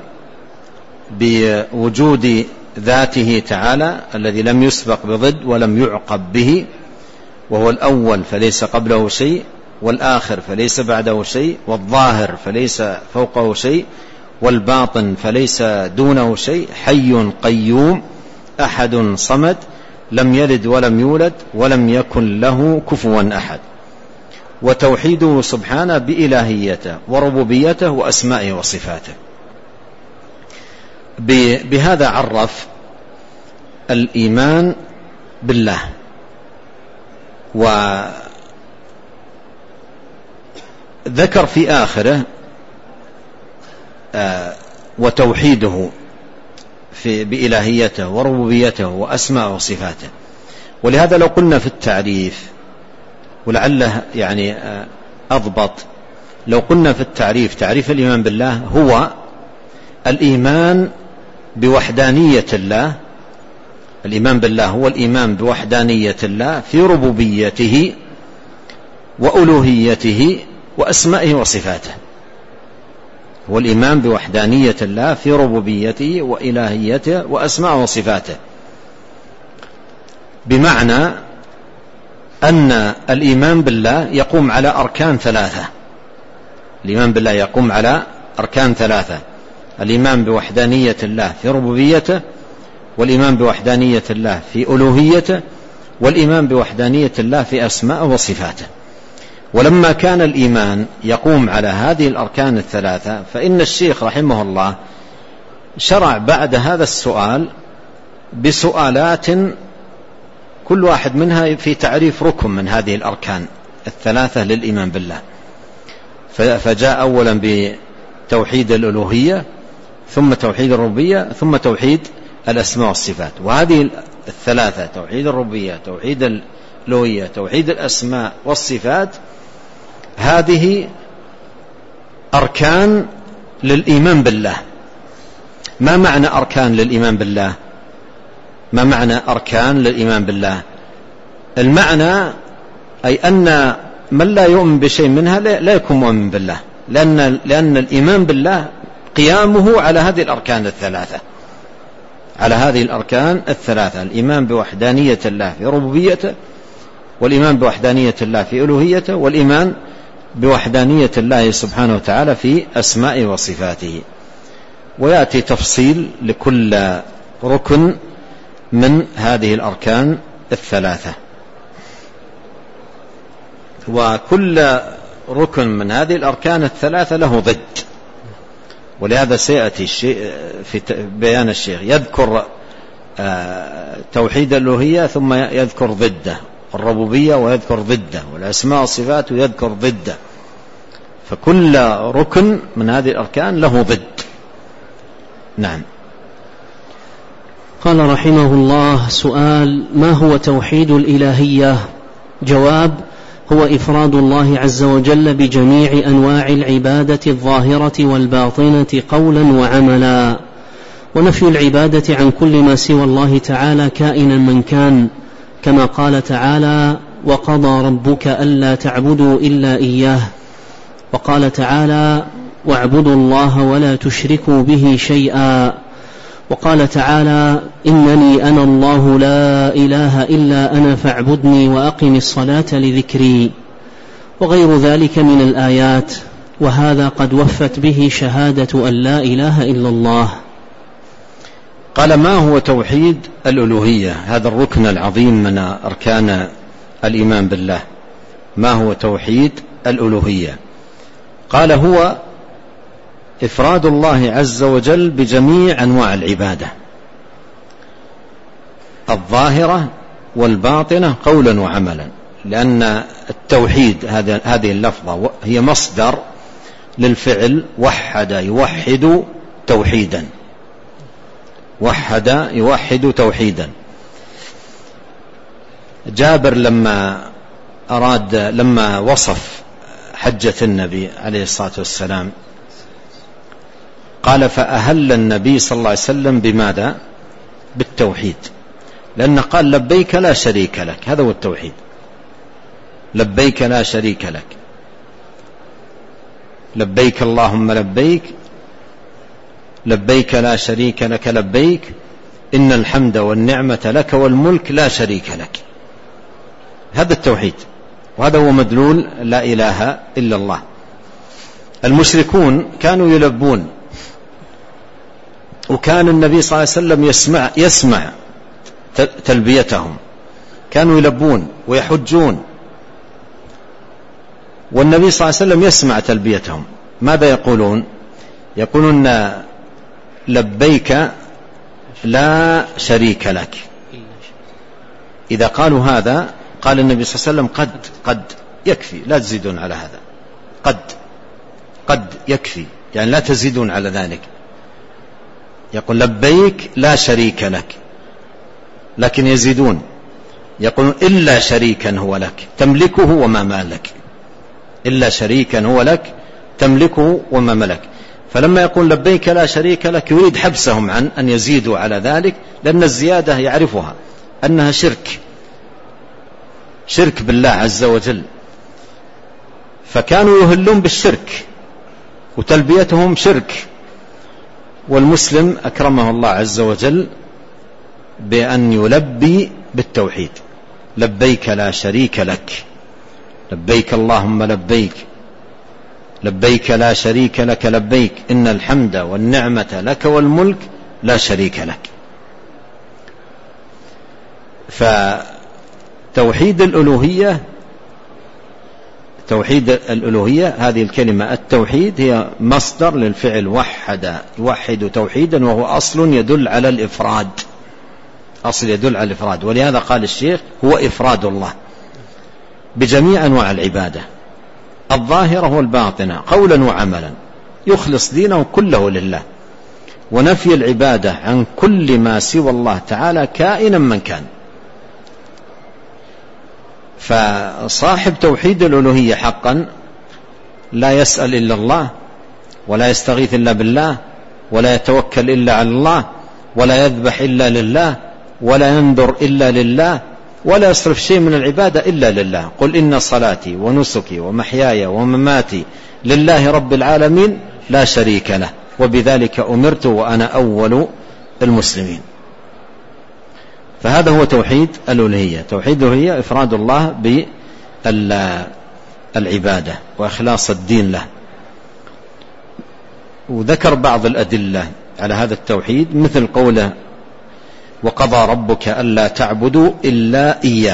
بوجود ذاته تعالى الذي لم يسبق بضد ولم يعقب به، وهو الأول فليس قبله شيء، والآخر فليس بعده شيء، والظاهر فليس فوقه شيء، والباطن فليس دونه شيء، حي قيوم أحد صمد لم يلد ولم يولد ولم يكن له كفوا أحد، وتوحيده سبحانه بإلهيته وربوبيته وأسمائه وصفاته. بهذا عرف الإيمان بالله، وذكر في آخره آه وتوحيده في بإلهيته وربوبيته وأسماء وصفاته. ولهذا لو قلنا في التعريف، ولعله يعني أضبط، لو قلنا في التعريف تعريف الإيمان بالله هو الإيمان بوحدانية الله. الإيمان بالله هو الإيمان بوحدانية الله في ربوبيته وألوهيته وأسمائه وصفاته. هو الإيمان بوحدانية الله في ربوبيته وإلهيته وأسماء وصفاته، بمعنى أن الإيمان بالله يقوم على أركان ثلاثة. الإيمان بالله يقوم على أركان ثلاثة: الإيمان بوحدانية الله في ربوبيته، والإيمان بوحدانية الله في ألوهيته، والإيمان بوحدانية الله في أسماء وصفاته. ولما كان الإيمان يقوم على هذه الأركان الثلاثة، فإن الشيخ رحمه الله شرع بعد هذا السؤال بسؤالات كل واحد منها في تعريف ركن من هذه الأركان الثلاثة للإيمان بالله. فجاء أولا بتوحيد الألوهية، ثم توحيد الربوبية، ثم توحيد الأسماء والصفات. وهذه الثلاثة، توحيد الربوبية، توحيد الألوهية، توحيد الأسماء والصفات، هذه أركان للإيمان بالله. ما معنى أركان للإيمان بالله؟ ما معنى أركان للإيمان بالله؟ المعنى أي أن من لا يؤمن بشيء منها لا يكون مؤمن بالله، لأن, لأن الإيمان بالله قيامه على هذه الأركان الثلاثة، على هذه الأركان الثلاثة: الإيمان بوحدانية الله في ربوبيته، والإيمان بوحدانية الله في ألوهيته، والإيمان بوحدانية الله سبحانه وتعالى في أسماء وصفاته. ويأتي تفصيل لكل ركن من هذه الأركان الثلاثة، وكل ركن من هذه الأركان الثلاثة له ضد. ولهذا سيأتي في بيان الشيخ يذكر توحيد الألوهية ثم يذكر ضده، الربوبية ويذكر ضده، والأسماء والصفات ويذكر ضده. فكل ركن من هذه الأركان له ضد. نعم. قال رحمه الله: سؤال: ما هو توحيد الإلهية؟ جواب: هو إفراد الله عز وجل بجميع أنواع العبادة الظاهرة والباطنة قولا وعملا، ونفي العبادة عن كل ما سوى الله تعالى كائنا من كان، كما قال تعالى: وقضى ربك ألا تعبدوا إلا إياه. وقال تعالى: واعبدوا الله ولا تشركوا به شيئا. وقال تعالى: إنني أنا الله لا إله إلا أنا فاعبدني وأقم الصلاة لذكري، وغير ذلك من الآيات. وهذا قد وفت به شهادة أن لا إله إلا الله. قال: ما هو توحيد الألوهية؟ هذا الركن العظيم من أركان الإيمان بالله. ما هو توحيد الألوهية؟ قال: هو إفراد الله عز وجل بجميع أنواع العبادة الظاهرة والباطنة قولا وعملا، لأن التوحيد هذه اللفظة هي مصدر للفعل وحد يوحد توحيدا، وحد يوحد توحيدا. جابر لما أراد لما وصف حجة النبي عليه الصلاة والسلام قال: فأهل النبي صلى الله عليه وسلم بماذا؟ بالتوحيد، لأنه قال: لبيك لا شريك لك. هذا هو التوحيد، لبيك لا شريك لك، لبيك اللهم لبيك، لبيك لا شريك لك لبيك، إن الحمد والنعمة لك والملك لا شريك لك. هذا التوحيد، وهذا هو مدلول لا إله إلا الله. المشركون كانوا يلبون، وكان النبي صلى الله عليه وسلم يسمع, يسمع تلبيتهم، كانوا يلبون ويحجون، والنبي صلى الله عليه وسلم يسمع تلبيتهم. ماذا يقولون؟ يقولون لبيك لا شريك لك. إذا قالوا هذا قال النبي صلى الله عليه وسلم قد قد يكفي، لا تزيدون على هذا، قد قد يكفي، يعني لا تزيدون على ذلك. يقول لبيك لا شريك لك، لكن يزيدون، يقولون إلا شريكا هو لك تملكه وما مالك، إلا شريكا هو لك تملكه وما ملك. فلما يقول لبيك لا شريك لك يريد حبسهم عن أن يزيدوا على ذلك، لأن الزيادة يعرفها أنها شرك، شرك بالله عز وجل. فكانوا يهلون بالشرك وتلبيتهم شرك، والمسلم أكرمه الله عز وجل بأن يلبي بالتوحيد، لبيك لا شريك لك، لبيك اللهم لبيك، لبيك لا شريك لك لبيك، إن الحمد والنعمة لك والملك لا شريك لك. فتوحيد الألوهية، توحيد الألوهية هذه الكلمة التوحيد هي مصدر للفعل وحد، يوحد توحيدا، وهو أصل يدل على الإفراد، أصل يدل على الإفراد. ولهذا قال الشيخ هو إفراد الله بجميع أنواع العبادة، الظاهرة والباطنة، قولا وعملا، يخلص دينه كله لله، ونفي العبادة عن كل ما سوى الله تعالى كائنا من كان. فصاحب توحيد الألوهية حقا لا يسأل إلا الله، ولا يستغيث إلا بالله، ولا يتوكل إلا على الله، ولا يذبح إلا لله، ولا ينذر إلا لله، ولا يصرف شيء من العبادة إلا لله. قل إن صلاتي ونسكي ومحياي ومماتي لله رب العالمين لا شريك له، وبذلك أمرت وأنا أول المسلمين. فهذا هو توحيد الألوهية. توحيد الألوهية إفراد الله بالعبادة وإخلاص الدين له. وذكر بعض الأدلة على هذا التوحيد، مثل قوله وقضى ربك ألا تعبدوا إلا إياه.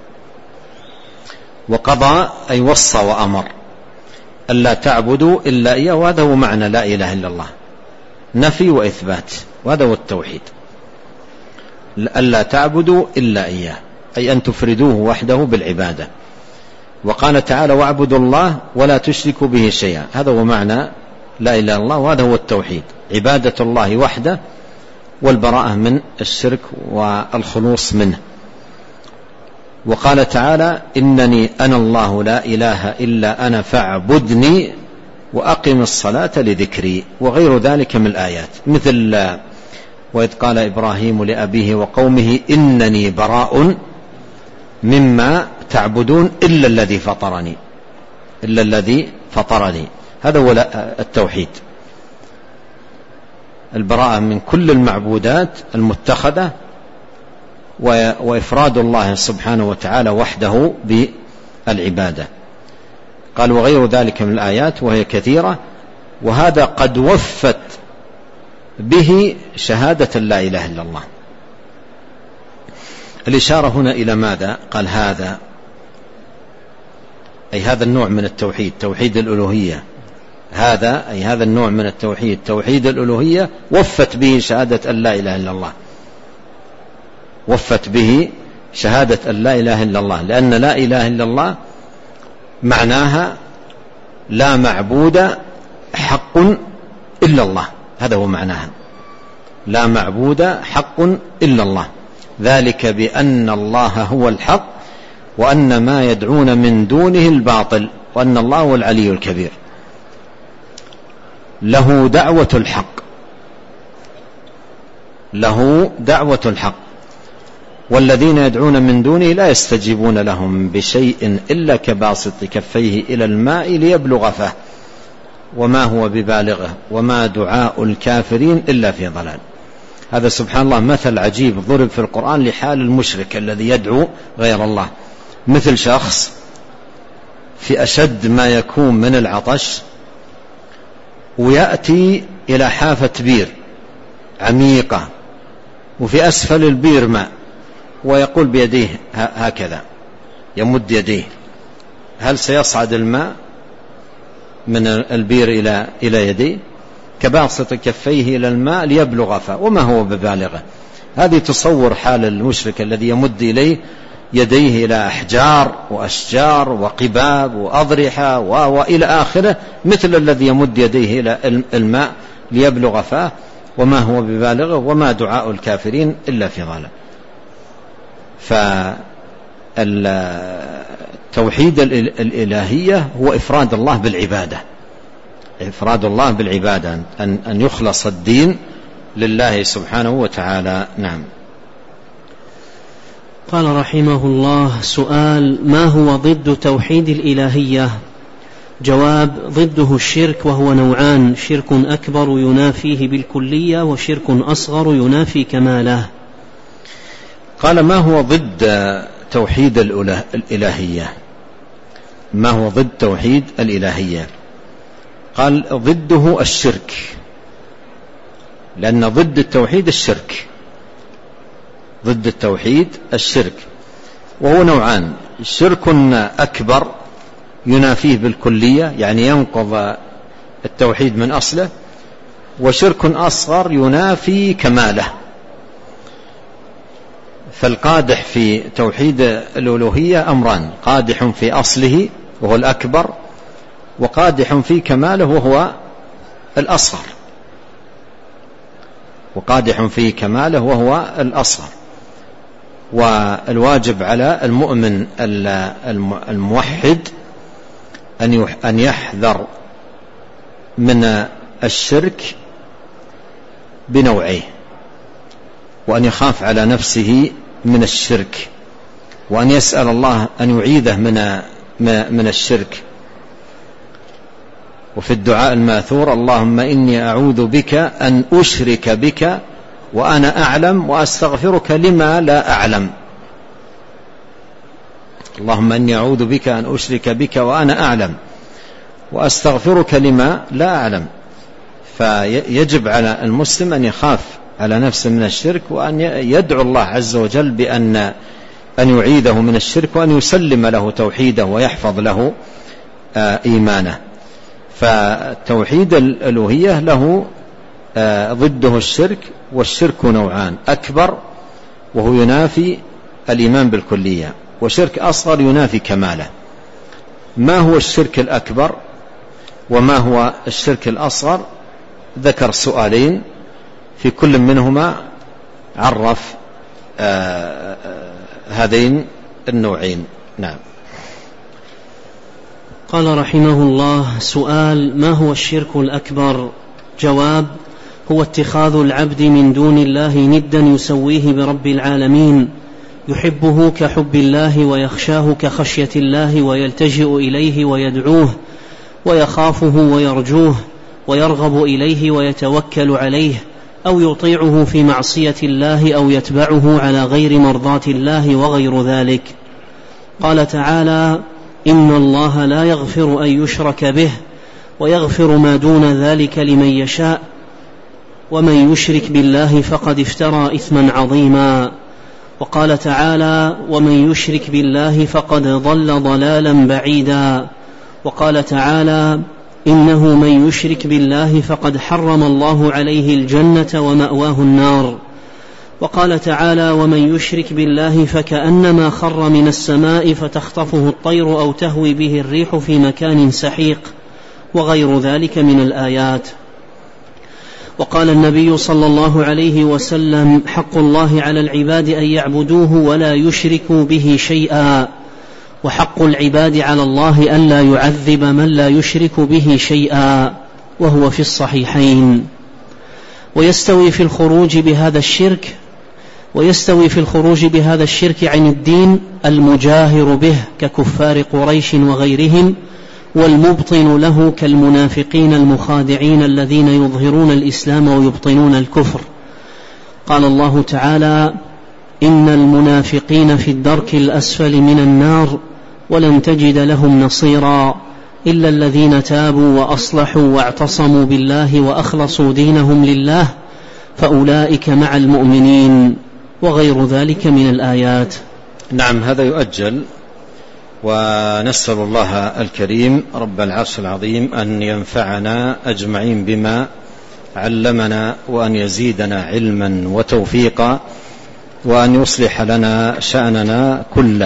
وقضى أي وصى وأمر ألا تعبدوا إلا إياه، وهذا هو معنى لا إله إلا الله، نفي وإثبات، وهذا هو التوحيد، ألا تعبدوا إلا إياه، أي أن تفردوه وحده بالعبادة. وقال تعالى واعبدوا الله ولا تشركوا به شيئا، هذا هو معنى لا إله إلا الله، وهذا هو التوحيد، عبادة الله وحده والبراءة من الشرك والخلوص منه. وقال تعالى إنني أنا الله لا إله إلا أنا فاعبدني وأقم الصلاة لذكري، وغير ذلك من الآيات، مثل وإذ قال إبراهيم لأبيه وقومه إنني براء مما تعبدون إلا الذي فطرني، إلا الذي فطرني. هذا هو التوحيد، البراءة من كل المعبودات المتخذة، وإفراد الله سبحانه وتعالى وحده بالعبادة. قال وغير ذلك من الآيات وهي كثيرة، وهذا قد وفت به شهادة لا إله إلا الله. الإشارة هنا إلى ماذا؟ قال هذا أي هذا النوع من التوحيد، توحيد الألوهية، هذا أي هذا النوع من التوحيد، توحيد الألوهية، وفت به شهادة أن لا إله إلا الله، وفت به شهادة أن لا إله إلا الله، لأن لا إله إلا الله معناها لا معبود حق إلا الله، هذا هو معناها، لا معبود حق إلا الله، ذلك بأن الله هو الحق وأن ما يدعون من دونه الباطل وأن الله هو العلي الكبير. له دعوة الحق، له دعوة الحق، والذين يدعون من دونه لا يستجيبون لهم بشيء إلا كباسط كفيه إلى الماء ليبلغ فاه وما هو ببالغه وما دعاء الكافرين إلا في ضلال. هذا سبحان الله مثل عجيب ضرب في القرآن لحال المشرك الذي يدعو غير الله، مثل شخص في أشد ما يكون من العطش ويأتي إلى حافة بير عميقة وفي أسفل البير ماء، ويقول بيديه هكذا، يمد يديه، هل سيصعد الماء من البير إلى إلى يديه؟ كباسط كفيه إلى الماء ليبلغ فاه، وما هو ببالغه. هذه تصور حال المشرك الذي يمد إليه يديه إلى أحجار وأشجار وقباب وأضرحة وإلى آخره، مثل الذي يمد يديه إلى الماء ليبلغ فاه، وما هو ببالغه، وما دعاء الكافرين إلا في ضلال. فالتوحيد الإلهية هو إفراد الله بالعبادة، إفراد الله بالعبادة، أن أن يخلص الدين لله سبحانه وتعالى. نعم. قال رحمه الله: سؤال: ما هو ضد توحيد الإلهية؟ جواب: ضده الشرك، وهو نوعان: شرك أكبر ينافيه بالكلية، وشرك أصغر ينافي كماله. قال: ما هو ضد توحيد الإلهية؟ ما هو ضد توحيد الإلهية؟ قال: ضده الشرك، لأن ضد التوحيد الشرك، ضد التوحيد الشرك، وهو نوعان: شرك أكبر ينافيه بالكلية، يعني ينقض التوحيد من أصله، وشرك أصغر ينافي كماله. فالقادح في توحيد الألوهية أمران: قادح في أصله وهو الأكبر، وقادح في كماله وهو الأصغر، وقادح في كماله وهو الأصغر. والواجب على المؤمن الموحد أن يحذر من الشرك بنوعيه، وأن يخاف على نفسه من الشرك، وأن يسأل الله أن يعيذه من من الشرك. وفي الدعاء الماثور: اللهم إني أعوذ بك أن أشرك بك وأنا أعلم، وأستغفرك لما لا أعلم. اللهم إني أعوذ بك أن أشرك بك وأنا أعلم، وأستغفرك لما لا أعلم. فيجب على المسلم أن يخاف على نفسه من الشرك، وأن يدعو الله عز وجل بأن أن يعيذه من الشرك، وأن يسلم له توحيده ويحفظ له إيمانه. فتوحيد الألوهية له ضده الشرك، والشرك نوعان: أكبر وهو ينافي الإيمان بالكلية، وشرك أصغر ينافي كماله. ما هو الشرك الأكبر وما هو الشرك الأصغر؟ ذكر سؤالين في كل منهما عرف آه هذين النوعين. نعم. قال رحمه الله: سؤال: ما هو الشرك الأكبر؟ جواب: هو اتخاذ العبد من دون الله ندا يسويه برب العالمين، يحبه كحب الله، ويخشاه كخشية الله، ويلتجئ إليه ويدعوه، ويخافه ويرجوه، ويرغب إليه ويتوكل عليه، أو يطيعه في معصية الله، أو يتبعه على غير مرضاة الله، وغير ذلك. قال تعالى: إن الله لا يغفر أن يشرك به، ويغفر ما دون ذلك لمن يشاء، ومن يشرك بالله فقد افترى إثما عظيما. وقال تعالى: ومن يشرك بالله فقد ضل ضلالا بعيدا. وقال تعالى: إنه من يشرك بالله فقد حرم الله عليه الجنة ومأواه النار. وقال تعالى: ومن يشرك بالله فكأنما خر من السماء فتخطفه الطير أو تهوي به الريح في مكان سحيق، وغير ذلك من الآيات. وقال النبي صلى الله عليه وسلم: حق الله على العباد أن يعبدوه ولا يشركوا به شيئا، وحق العباد على الله أن لا يعذب من لا يشرك به شيئا، وهو في الصحيحين. ويستوي في الخروج بهذا الشرك ويستوي في الخروج بهذا الشرك عن الدين المجاهر به ككفار قريش وغيرهم، والمبطن له كالمنافقين المخادعين الذين يظهرون الإسلام ويبطنون الكفر. قال الله تعالى: إن المنافقين في الدرك الأسفل من النار ولن تجد لهم نصيرا إلا الذين تابوا وأصلحوا واعتصموا بالله وأخلصوا دينهم لله فأولئك مع المؤمنين. وغير ذلك من الآيات. نعم، هذا يؤجل، ونسأل الله الكريم رب العرش العظيم أن ينفعنا أجمعين بما علمنا، وأن يزيدنا علما وتوفيقا، وأن يصلح لنا شأننا كله.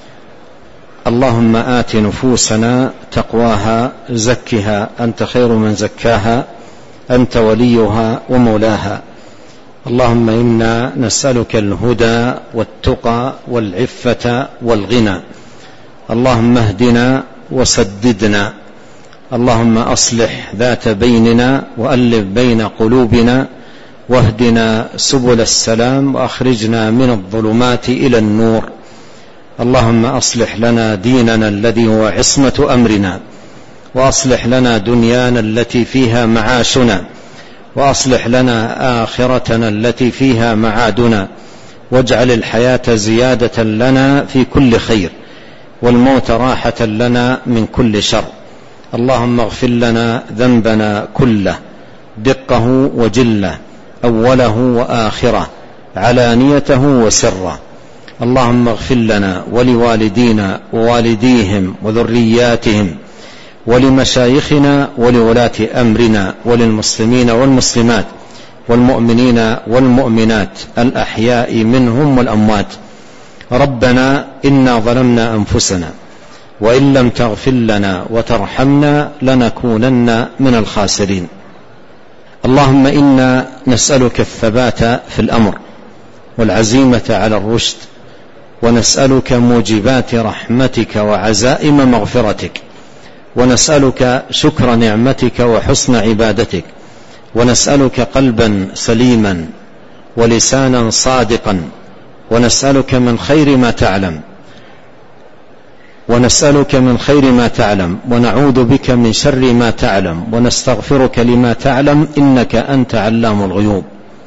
اللهم آت نفوسنا تقواها زكها أنت خير من زكاها أنت وليها ومولاها. اللهم إنا نسألك الهدى والتقى والعفة والغنى. اللهم اهدنا وسددنا. اللهم أصلح ذات بيننا وألف بين قلوبنا، واهدنا سبل السلام، وأخرجنا من الظلمات إلى النور. اللهم أصلح لنا ديننا الذي هو عصمة أمرنا، وأصلح لنا دنيانا التي فيها معاشنا، وأصلح لنا آخرتنا التي فيها معادنا، واجعل الحياة زيادة لنا في كل خير، والموت راحة لنا من كل شر. اللهم اغفر لنا ذنبنا كله، دقه وجله، أوله وآخره، علانيته وسره. اللهم اغفر لنا ولوالدينا ووالديهم وذرياتهم، ولمشايخنا ولولاة أمرنا، وللمسلمين والمسلمات، والمؤمنين والمؤمنات الأحياء منهم والأموات. ربنا إنا ظلمنا أنفسنا، وإن لم تغفر لنا وترحمنا لنكونن من الخاسرين. اللهم إنا نسألك الثبات في الأمر والعزيمة على الرشد، ونسألك موجبات رحمتك وعزائم مغفرتك، ونسألك شكر نعمتك وحسن عبادتك، ونسألك قلبا سليما ولسانا صادقا، ونسألك من خير ما تعلم ونسألك من خير ما تعلم ونعوذ بك من شر ما تعلم، ونستغفرك لما تعلم، إنك أنت علام الغيوب.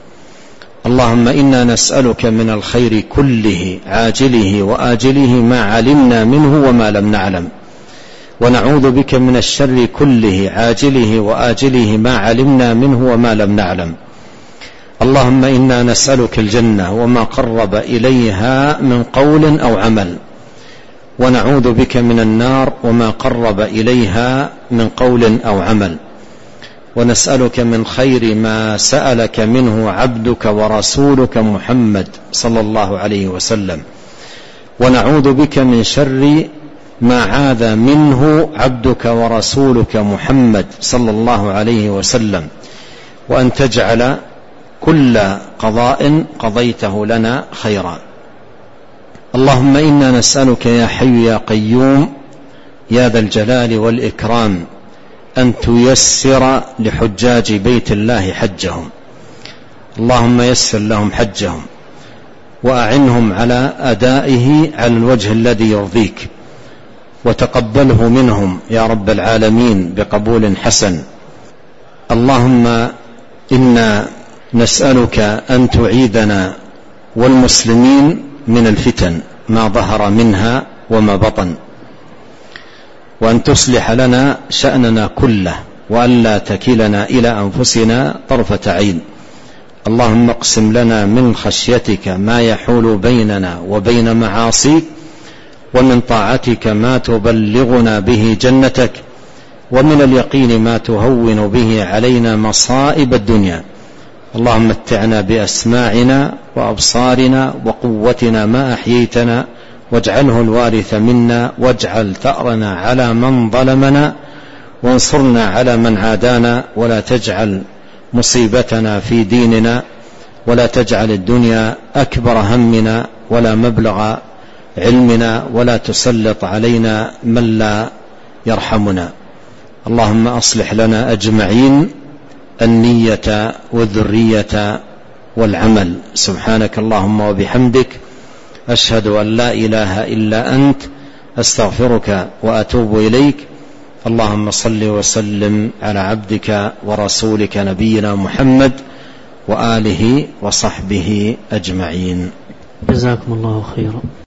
اللهم إنا نسألك من الخير كله عاجله وآجله ما علمنا منه وما لم نعلم، ونعوذ بك من الشر كله عاجله وآجله ما علمنا منه وما لم نعلم. اللهم إنا نسألك الجنة وما قرب إليها من قول أو عمل، ونعوذ بك من النار وما قرب إليها من قول أو عمل، ونسألك من خير ما سألك منه عبدك ورسولك محمد صلى الله عليه وسلم، ونعوذ بك من شر ما عاذ منه عبدك ورسولك محمد صلى الله عليه وسلم، وأن تجعل كل قضاء قضيته لنا خيرا. اللهم إنا نسألك يا حي يا قيوم يا ذا الجلال والإكرام أن تيسر لحجاج بيت الله حجهم. اللهم يسر لهم حجهم، وأعنهم على أدائه على الوجه الذي يرضيك، وتقبله منهم يا رب العالمين بقبول حسن. اللهم إنا نسألك أن تعيذنا والمسلمين من الفتن ما ظهر منها وما بطن، وأن تصلح لنا شأننا كله، وأن لا تكلنا إلى أنفسنا طرفة عين. اللهم اقسم لنا من خشيتك ما يحول بيننا وبين معاصيك، ومن طاعتك ما تبلغنا به جنتك، ومن اليقين ما تهون به علينا مصائب الدنيا. اللهم متعنا بأسماعنا وأبصارنا وقوتنا ما أحييتنا، واجعله الوارث منا، واجعل ثأرنا على من ظلمنا، وانصرنا على من عادانا، ولا تجعل مصيبتنا في ديننا، ولا تجعل الدنيا أكبر همنا ولا مبلغ علمنا، ولا تسلط علينا من لا يرحمنا. اللهم أصلح لنا أجمعين النية والذرية والعمل. سبحانك اللهم وبحمدك، أشهد أن لا إله إلا أنت، أستغفرك وأتوب إليك. اللهم صل وسلم على عبدك ورسولك نبينا محمد وآله وصحبه أجمعين. جزاكم الله خيرا.